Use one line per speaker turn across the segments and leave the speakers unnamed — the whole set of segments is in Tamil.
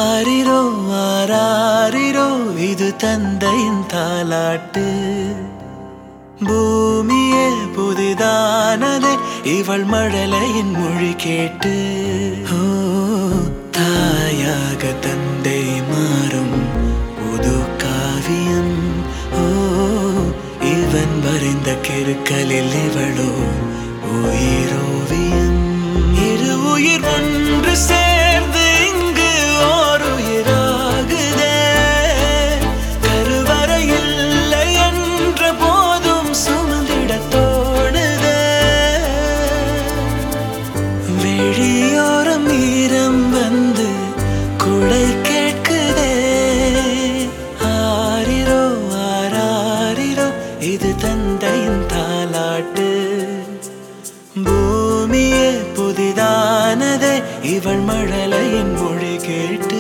ஆரிரோ ஆராரிரோ இது தந்தையின் தாலாட்டு. பூமியே புதிதானதே இவள் மழலையின் மொழி கேட்டு. ஓ தாயாக தந்தை மாறும் புது காவியம். ஓ இவன் வரைந்த கிறுக்கலில் இவளோ உயிரோவியம். இரு உயிர் ஒன்று சேர்ந்து இங்கு ஓர் உயிராகுதே. கருவறை இல்லை என்ற போதும் சுமந்திட தோணுதே. வெளியோரம் ஈரம் வந்து குடை கேட்குதே. ஆரிரோ ஆராரிரோ இது தந்தையின் தாலாட்டு. பூமியே புதிதானதே இவள் மழலையின் மொழி கேட்டு.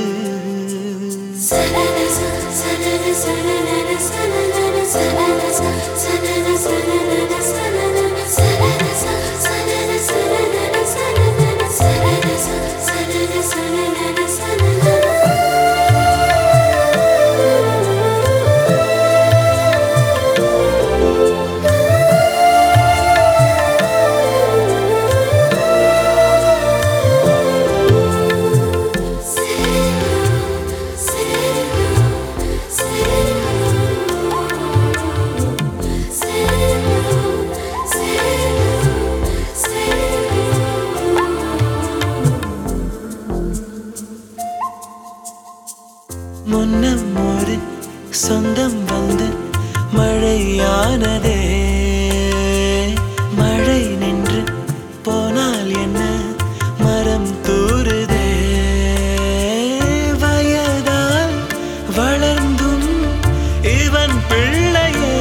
முன்னம் ஒரு சொந்தம் வந்து மழையானதே. மழை நின்று போனால் என்ன மரம் தூறுதே. வயதால் வளர்ந்தும் இவன் பிள்ளையே.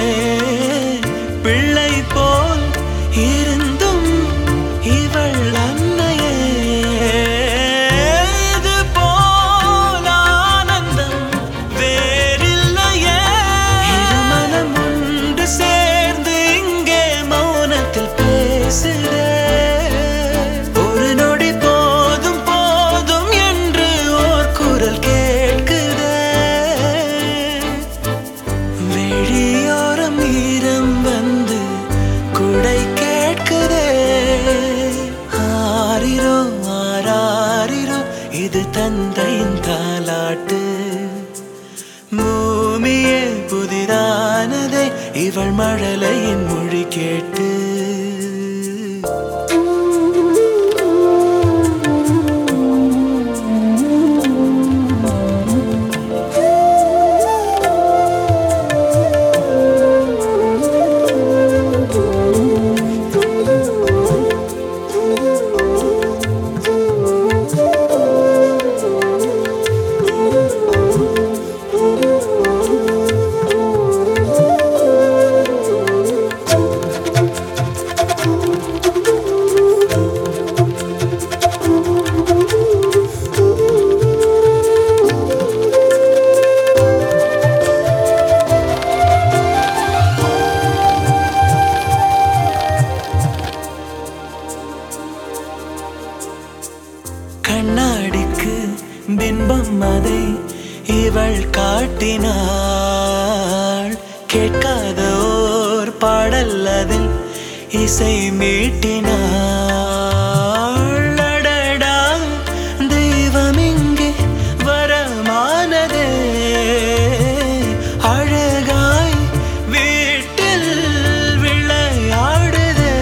பிள்ளை போல் இருந்தும் இவள் அன்னையே. ஒரு நொடி போதும் போதும் என்று ஓர் குரல் கேட்குதே. வெளியோரம் ஈரம் வந்து குடை கேட்குதே. ஆரிரோ ஆராரிரோ இது தந்தையின் தாலாட்டு. பூமியே புதிதானதே இவள் மழலையின் மொழி கேட்டு. கண்ணாடிக்கு பிம்பம் அதை இவள் காட்டினாள். கேட்காத ஓர் பாடல் அதில் இசை மீட்டினாள். அடடா தெய்வம் இங்கே வரமானதே. அழகாய் வீட்டில் விளையாடுதே.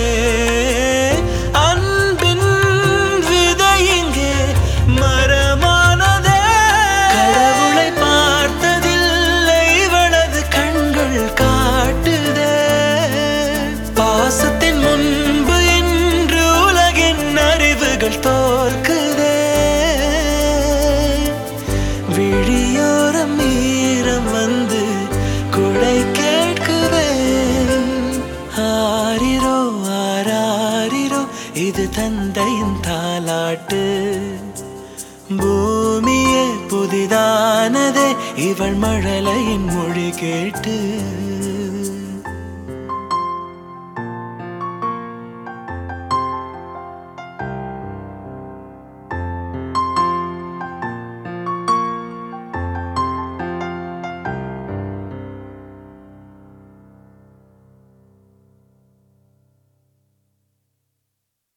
அன்பின் விதை இங்கே மரமானதே. கடவுளை பார்த்ததில்லை இவளது கண்கள் காட்டுதே. பாசத்தின் முன்பு இன்று உலகின் அறிவுகள் தோற்குதே. விழியோரம் ஈரம் வந்து குடை கேட்குதே. ஆரிரோ ஆராரிரோ இது தந்தையின் தாலாட்டு. பூமியே புதிதானதே இவள் மழலையின் மொழி கேட்டு.